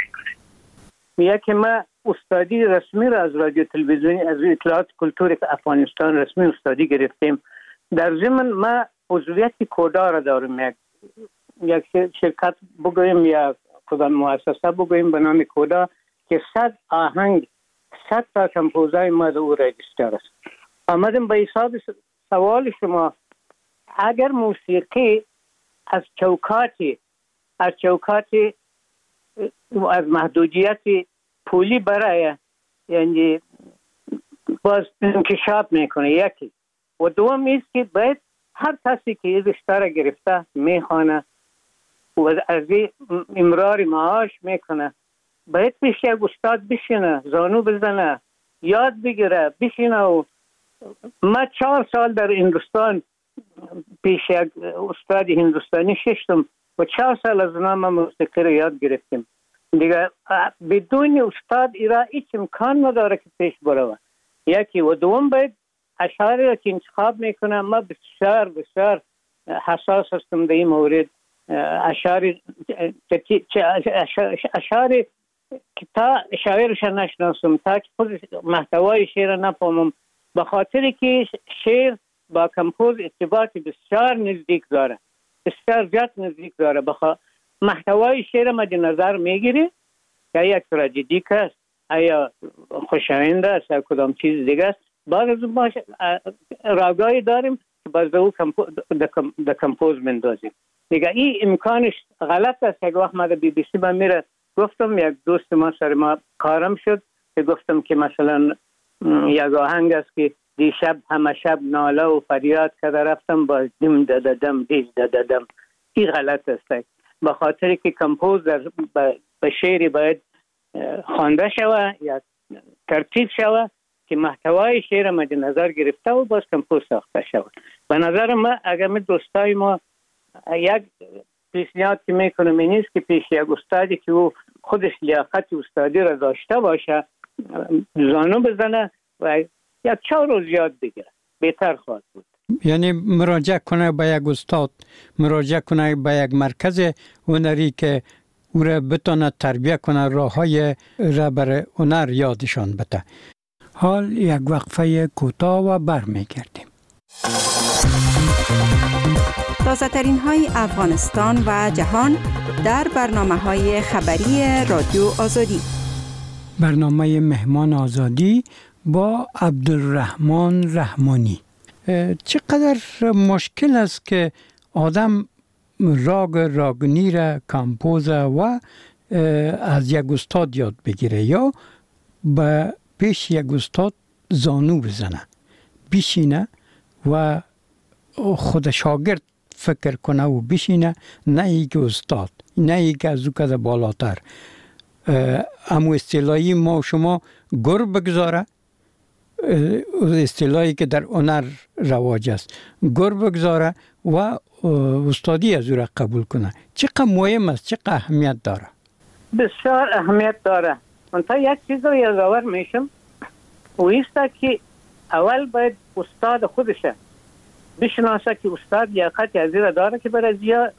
یکی ما استادی رسمی را از رادیو تلویزیونی از اطلاعات کلتور افغانستان رسمی استادی گرفتیم. در ضمن ما عضویت کودا را داریم، یک یک شرکت بگویم یا کدام مؤسسه بگویم به نام کودا که صد آهنگ صد تا کمپوزای ما در او رجیستر است. آمدیم به حساب سوال شما، اگر موسیقی از چوکاتی از چوکاتی از محدودیت پولی برای یعنی باز انکشاف میکنه، یکی و دوم است که باید هر کسی که این رشته را گرفته میخوانه و از امرار معاش میکنه باید پیش یک استاد بشینه، زانو بزنه، یاد بگیره، بشینه. و ما چهار سال در هندوستان پیش یک استاد هندوستانی ششتم و چهار سال از اونا ما موسیقی را یاد گرفتیم. دیگه بدون استاد ایرا هیچ امکان نداره که پیش بروه. یکی و دوم باید اشعاری را که انتخاب میکنم ما بسیار بسیار حساس هستم در این مورد. اشعاری اشعاری که تا شاعرش نشناسم، تا که خود محتوای شعر نفهمم، به خاطر که شعر با کمپوز ارتباط بسیار نزدیک داره، بسیار زیاد نزدیک داره. بخاطر محتوای شعر مد نظر میگیری که یک تراژدی است، یا خوشایند است، یا کدام چیز دیگه است. بعد از اون باشه راگایی داریم که باز او در کمپوز مندازیم. دیگه این امکانش غلط است. یک وقت ما در بی بی سی با میره گفتم، یک دوست ما سر ما کارم شد که گفتم که مثلا یک آهنگ است که دیشب همه شب ناله و فریاد کرده رفتم با دم دادم دیج دادم. این غلط است، به خاطر که کمپوز در به شعری باید خوانده شوه یا ترتیب شوه که محتوای شعر مد نظر گرفته و باز کمپوز ساخته شوه. به نظر ما اگر می دوستای ما یک پیشنهاد که میکنم این نیست که پیش یک استادی که او خودش لیاقت استادی را داشته باشه زانو بزنه و یک چهار روز یاد بگیره، بهتر خواهد بود. یعنی مراجعه کنه به یک استاد، مراجعه کنه به یک مرکز هنری که او را بتونه تربیه کنه، راه های را برای هنر یادشان بده. حال یک وقفه کوتاه و برمیگردیم. تازه ترین های افغانستان و جهان در برنامه های خبری رادیو آزادی. برنامه مهمان آزادی با عبدالرحمن رحمانی. چقدر مشکل است که آدم راگ راگنی را کمپوز و از یک استاد یاد بگیره یا به پیش یک استاد زانو بزنه، بشینه و خود شاگرد فکر کنه و بشینه، نه ای که استاد، نه ای که از او کده بالاتر. امو اصطلاحی ما و شما گر بگذاره، اصطلاحی که در هنر رواج است، گر بگذاره و استادی از او را قبول کنه. چقدر مهم است، چقدر اهمیت داره؟ بسیار اهمیت داره. من تا یک چیز رو یادآور میشم و ایستا که اول باید استاد خودشه بشناسه که استاد لیاقت از این داره که برای زیاد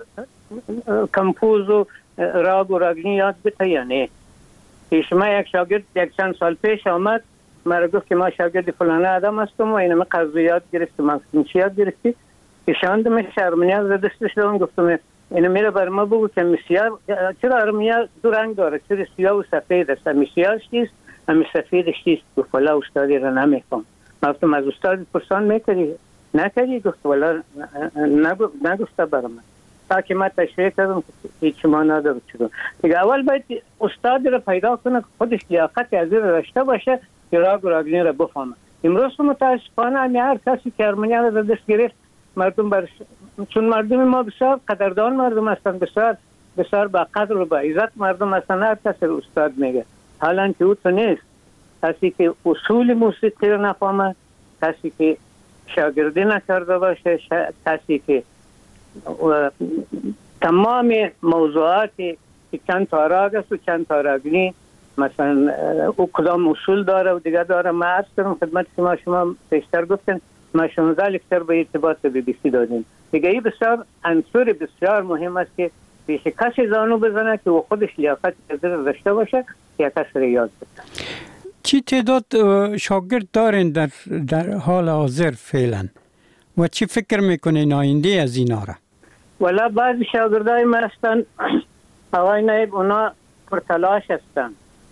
کمپوز و راگ و راگنی یاد بده یا نه. پیش ما یک شاگرد یک چند سال پیش آمد، مرا گفت که ما شاگرد فلانه آدم هستم و اینم قضا یاد گرفتم. من چی یاد گرفتی؟ پیشاندم شرمنیاز را دستش دارم، گفتم اینو میره بر ما بگو که مسیار چرا ارمیا دو رنگ داره، چرا سیاه و سفید است، همی سیاهش چیست همی سفیدش چیست؟ گفت والا استادی را نمیفهم. من گفتم از استاد پرسان میکردی؟ نکردی؟ گفت والا نگفته برای من. تا که من تشریح کردم هیچ ما نداره. چرا دیگه اول باید استاد را پیدا کنه خودش لیاقت از این داشته باشه که راگ و راگنی را بفهمه. امروز متاسفانه همی هر کسی که ارمنیا را دست گرفت مردم برش... چون مردم ما بسیار قدردان مردم هستند، بسیار بسیار با قدر و با عزت مردم هستند، هر کسی رو استاد میگه. حالا که او تو نیست. کسی که اصول موسیقی رو نفهمه، کسی که شاگردی نکرده باشه، ش... کسی که و... تمام موضوعاتی که چند تا راگ است و چند تا راگنی مثلا او کدام اصول داره و دیگه داره. ما عرض کردم خدمت شما شما پیشتر گفتن ما شانزده لکچر به ارتباط به بی بی سی دادیم. دیگه این بسیار عنصر بسیار مهم است که پیش کسی زانو بزنه که او خودش لیاقت داشته باشه یا کسی را یاد بده. چی تعداد شاگرد دارین در در حال حاضر فعلا و چی فکر میکنین آینده از اینا را؟ والا بعضی شاگردای ما هستن آقای نایب، اونا پرتلاش هستن،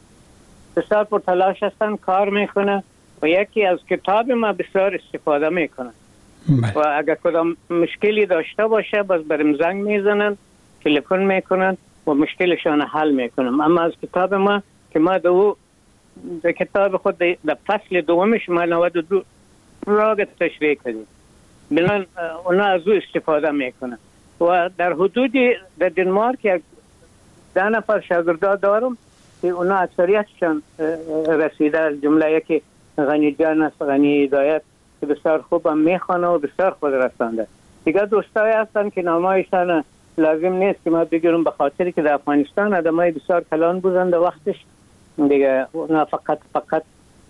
بسیار پرتلاش هستن، کار میکنه و یکی از کتاب ما بسیار استفاده میکنه و اگر کدام مشکلی داشته باشه باز برم زنگ میزنن، تلفن میکنن و مشکلشان حل میکنم. اما از کتاب ما که ما دو در کتاب خود در فصل دومش ما نود و دو راگ تشریح کردیم، بنان اونا از او استفاده میکنن و در حدود در دنمارک ده نفر شاگردا دارم که اونا اکثریتشان رسیده، از جمله یکی غنی جان است، غنی هدایت که بسیار خوب هم میخوانه و بسیار خود رسانده. دیگه دوستای هستن که نامایشان لازم نیست که ما بگیرم به خاطری که در افغانستان آدمای بسیار کلان بودن در وقتش، دیگه اونا فقط فقط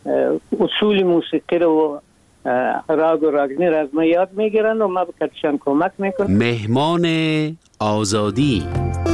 اصول موسیقی رو راگ و راگنی را از ما یاد میگیرن و ما به کتشان کمک میکنم. مهمان آزادی.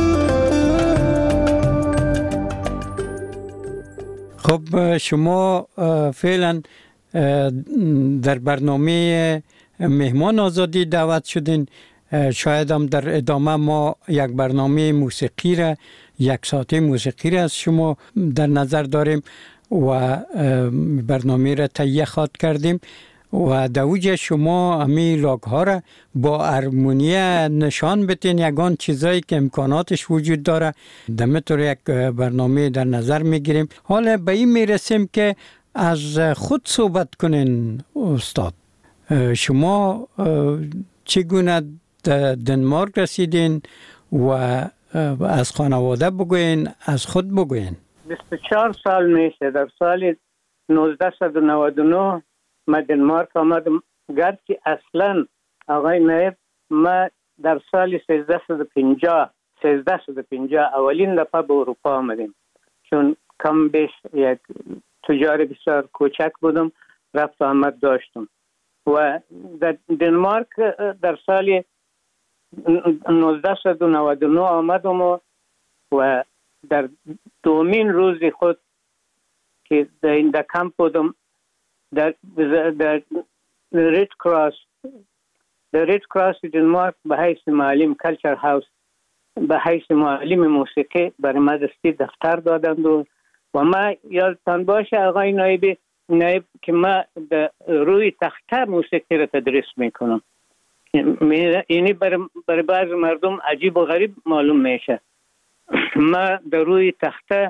خب شما فعلا در برنامه مهمان آزادی دعوت شدین، شاید هم در ادامه ما یک برنامه موسیقی را یک ساعته موسیقی را از شما در نظر داریم و برنامه را تهیه خواد کردیم و دوجه شما همی راگ ها را با ارمونیه نشان بتین، یگان چیزایی که امکاناتش وجود داره دمتور یک برنامه در نظر میگیریم. حالا به این میرسیم که از خود صحبت کنین استاد. شما چگونه دنمارک رسیدین و از خانواده بگوین، از خود بگوین. بیست و چهار سال میشه، در سال نوزده و نود و نه ما دنمارک آمدم، گرچه اصلا آقای نایب ما در سال سیزده و پنجاه سیزده و پنجاه اولین دفعه به اروپا آمدیم، چون کم بیش یک تجار بسیار کوچک بودم، رفت آمد داشتم و در دنمارک در سال نوزده و نود و نه آمدم و, و در دومین روز خود که در این در کمپ بودم در در رید کراس در رید کراس دنمارک به حیث معلم کلچر هاوس به حیث معلم موسیقی برای ما دستی دفتر دادند و, و ما یادتان باشه آقای نایب نایب که ما در روی تخته موسیقی را تدریس میکنم. یعنی برای بر بعض مردم عجیب و غریب معلوم میشه. ما در روی تخته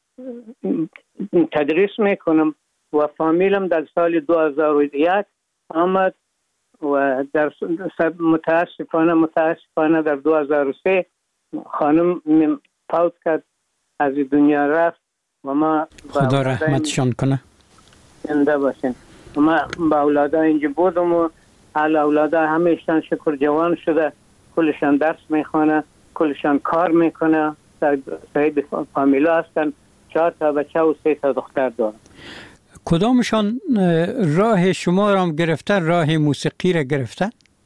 تدریس میکنم و فامیلم در سال دو هزار و یک آمد و در متاسفانه متاسفانه در دو هزار و سه خانم فوت کرد، از دنیا رفت و ما خدا رحمتشان کنه. زنده باشین. ما با اولادا اینجا بودم و حال اولادا همیشان شکر جوان شده، کلشان درس میخوانه، کلشان کار میکنه، صاحب فامیلا هستن، چهار تا بچه و سه تا دختر دارن. کدامشان راه شما را گرفتن، راه موسیقی را گرفتن؟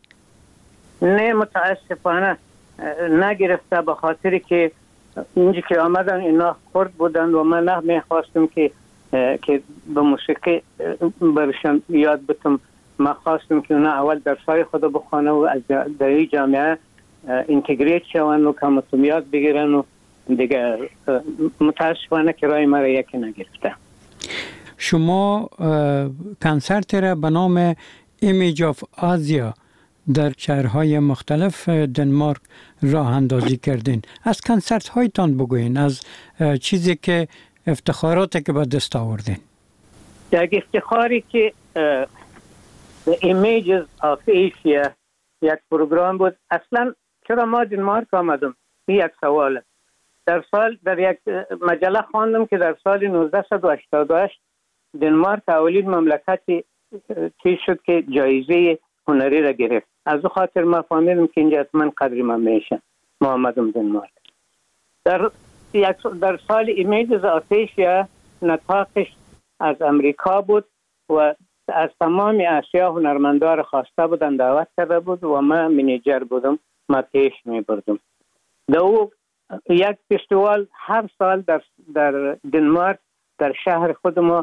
نه متاسفانه نگرفته، به خاطر که اینجا که آمدن اینا خرد بودن و من نه میخواستم که که به موسیقی برشان یاد بتم. من خواستم که اونا اول درسای خود بخوانه و از در این جامعه اینتگریت شون و کامتون یاد بگیرن و دیگه متاسفانه که رای مرا یکی نگرفته. شما کنسرت را به نام ایمیج آف آزیا در شهرهای مختلف دنمارک راه اندازی کردین. از کنسرت هایتان بگوین، از چیزی که افتخاراتی که به دست آوردین. یک افتخاری که The Images of Asia یک پروگرام بود. اصلا چرا ما دنمارک آمدم؟ این یک سواله. در سال در یک مجله خواندم که در سال نوزده هشتاد و هشت دنمارک اولین مملکتی چیز شد که جایزه هنری را گرفت. از او خاطر ما فهمیدم که اینجا حتما قدری من میشه. ما آمدم دنمارک. در یک در سال Images of Asia نطاقش از امریکا بود و از تمام آسیا هنرمندا را خواسته بودن، دعوت کرده بود و من منیجر بودم، ما پیش می بردم. دو یک فستیوال هر سال در در دنمارک در شهر خود ما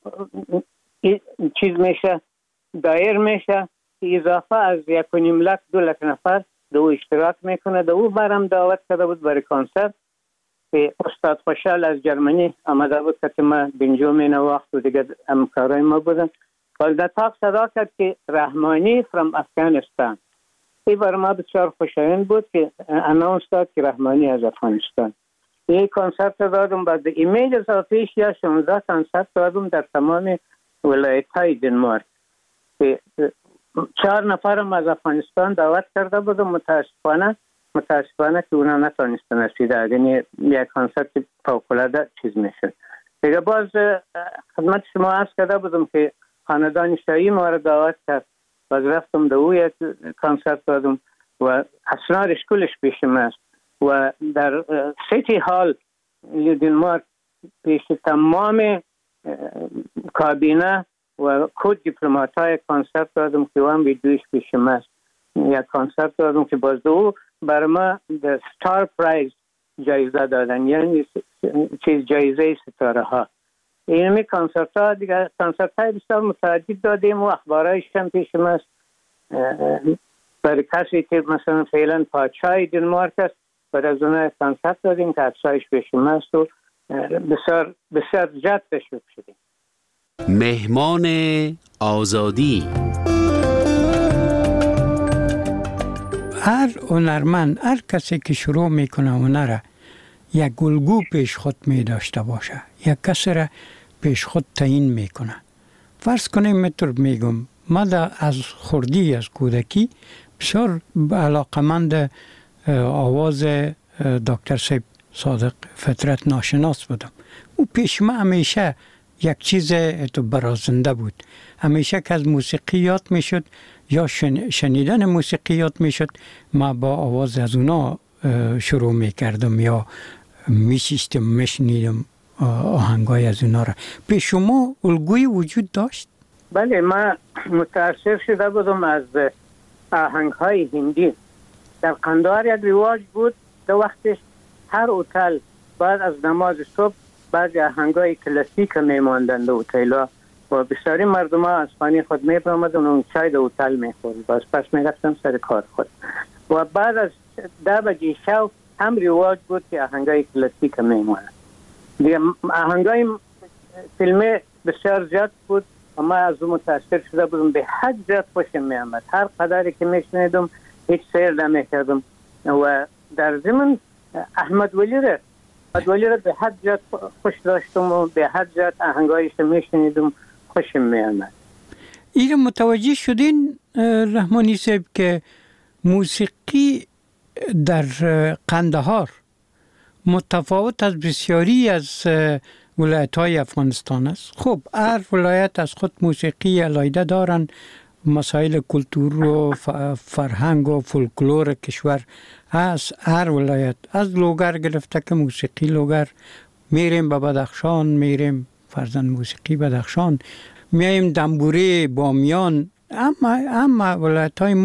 چیز میشه، دایر میشه، اضافه از یک و نیم لک دو لک نفر دو اشتراک میکنه. دو برم دعوت کرده بود برای کنسرت که استاد خوشحال از جرمنی آمده بود که ما بنجوم این وقت و دیگه همکارای ما بودن. باز نطاق صدا کرد که رحمانی from افغانستان. این برای ما بسیار خوشایند بود که اناونس داد که رحمانی از افغانستان. این کنسرت دادم. بعد ایمیجز آف ایشیا شانزده کنسرت دادم در تمام ولایت های دنمارک. چهار نفرم از افغانستان دعوت کرده بودم. متاسفانه متاسفانه که اونا نتونستن رسیده. یعنی یک کنسرت فوق‌العاده چیز میشه. دیگه باز خدمت شما عرض کرده بودم که خاندان شاهی ما را دعوت کرد. باز رفتم در او یک کنسرت دادم و اسنادش کلش پیشم است و در سیتی هال دنمارک پیش تمام کابینه و کد دیپلمات های کنسرت دادم که هم ویدیوش پیشم است. یک کنسرت دادم که باز دو برای ما در ستار پرایز جایزه دادن، یعنی چیز جایزه ستاره ها. اینمی کنسرت ها دیگه کنسرت های بسیار متعدد دادیم و اخبارایش هم پیشم است. برای کسی که مثلا فعلا پادشاه دنمارک است بعد از اونها کنسرت دادیم که عکسایش پیشم است و بسیار بسیار جد تشویق شدیم. مهمان آزادی. هر هنرمند، هر کسی که شروع میکنه هنر یک الگو پیش خود می داشته باشه، یک کسی را پیش خود تعیین میکنه. فرض کنیم میتور میگم ما از خردی از کودکی بسیار علاقمند آواز دکتر صاحب صادق فطرت ناشناس بودم. او پیش ما همیشه یک چیز تو برازنده بود. همیشه که از موسیقی یاد میشد یا شنیدن موسیقی یاد میشد، ما با آواز از اونا شروع میکردم یا میشیستم میشنیدم آهنگای از اونا را. پیش شما الگوی وجود داشت؟ بله، من متاثر شده بودم از آهنگهای هندی. در قندهار یک رواج بود در وقتش هر هتل بعد از نماز صبح بعضی آهنگای کلاسیک میماندند در هتل‌ها و بسیاری مردم ها از خانه خود می‌آمدند و چای در هتل می‌خوردند. باز پس می‌رفتم سر کار خود و بعد از ده بجه شب هم رواج بود که آهنگای کلاسیک میماند. دیگه آهنگای فیلمی بسیار زیاد بود و من از اون متاثر شده بودم. به حد زیاد خوشم می‌آمد. هر قدری که میشنیدم هیچ سیر نمی‌کردم و در ضمن احمد ولی را احمد ولی را به حد زیاد خوش داشتم و به حد زیاد آهنگایش میشنیدم، خوشم می‌آمد. این متوجه شدین رحمانی صاحب که موسیقی در قندهار متفاوت از بسیاری از ولایت‌های افغانستان است؟ خب هر ولایت از خود موسیقی علایده دارن، مسائل کلتور و فرهنگ و فولکلور کشور هست. هر ولایت از لوگر گرفته که موسیقی لوگر، میریم به بدخشان، میریم فرزند موسیقی بدخشان، میایم دنبوری بامیان، اما اما ولایت‌های ما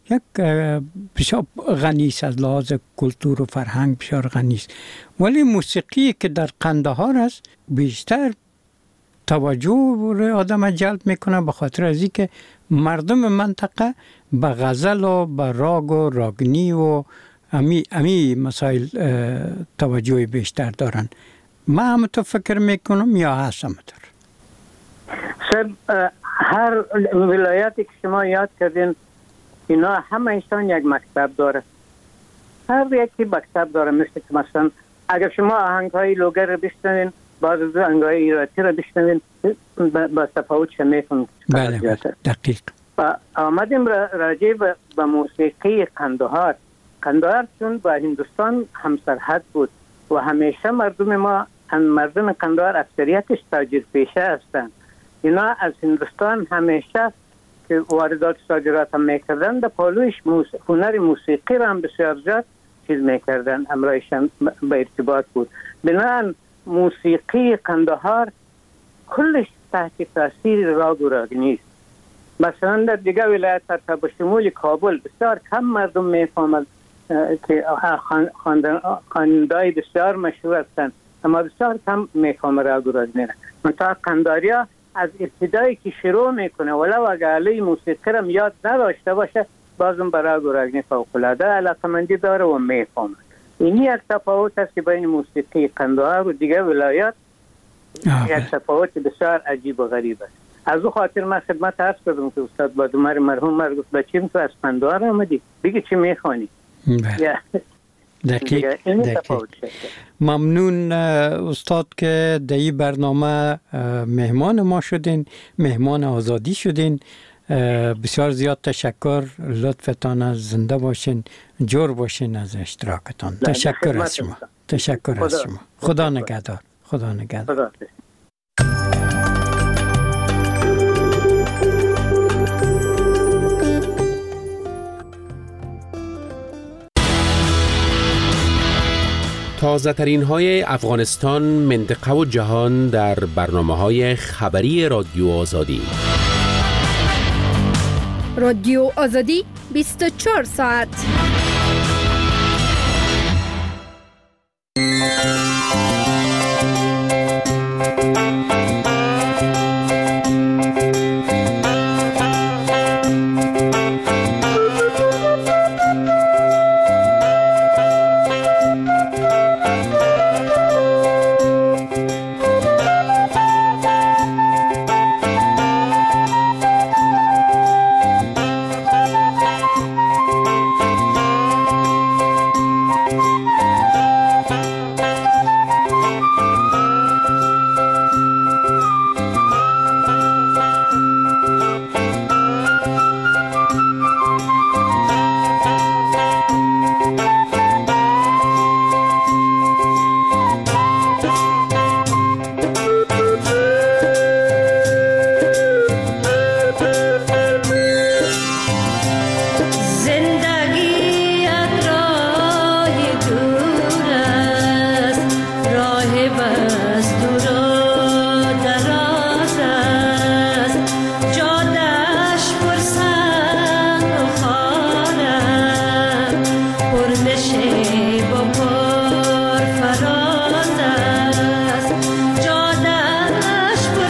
یک بسیار غنی است، از لحاظ کلتور و فرهنگ بسیار غنی است. ولی موسیقی که در قندهار است بیشتر توجه آدم جلب میکنه، به خاطر از اینکه مردم منطقه به غزل و به راگ و راگنی و امی, امی مسائل توجه بیشتر دارن. ما همونطور فکر میکنم یا هست همونطور؟ سب هر ولایتی که شما یاد کردین اینا همه ایشان یک مکتب داره، هر یکی مکتب داره. مثل که مثلا اگر شما آهنگ های لوگر رو بشنوین، بعض از آهنگ های ایراتی رو بشنوین، با تفاوت شمیتون. بله بله دقیق. و آمدیم راجع به موسیقی قندهار. قندهار چون با هندوستان همسرحد بود و همیشه مردم ما، مردم قندهار اکثریتش تاجر پیشه هستند. اینا از هندوستان همیشه که واردات صادرات هم میکردن، در پالویش موس... هنر موسیقی را هم بسیار زیاد چیز میکردن، امرایشان به ارتباط بود. بنابراین موسیقی قندهار کلش تحت تاثیر راگ و راگنی است. مثلا در دیگه ولایت تا به شمول کابل بسیار کم مردم میفهمند که خواندهای بسیار مشهور هستند، اما بسیار کم میفهمند راگ و راگنی را. منطقه قندهاریا از ابتدایی که شروع میکنه ولو اگر علی موسیقی را یاد نداشته باشه، بازم برای گراگنی فوق‌العاده علاقمندی داره و میفهمه. این یک تفاوت است که بین موسیقی قندهار و دیگه ولایات یک تفاوت بسیار عجیب و غریب است. از او خاطر من خدمت عرض کردم که استاد بادومر مرحوم مرد گفت بچیم تو از قندهار آمدی، بگی چی میخوانی؟ دقیق دقیق. ممنون استاد که در این برنامه مهمان ما شدین، مهمان آزادی شدین. بسیار زیاد تشکر، لطفتان از زنده باشین، جور باشین از اشتراکتان. تشکر از شما. تشکر از شما. خدا نگهدار. خدا نگهدار. تازه ترین های افغانستان، منطقه و جهان در برنامه های خبری رادیو آزادی. رادیو آزادی بیست و چهار ساعت.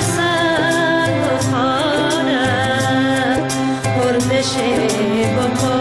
Shame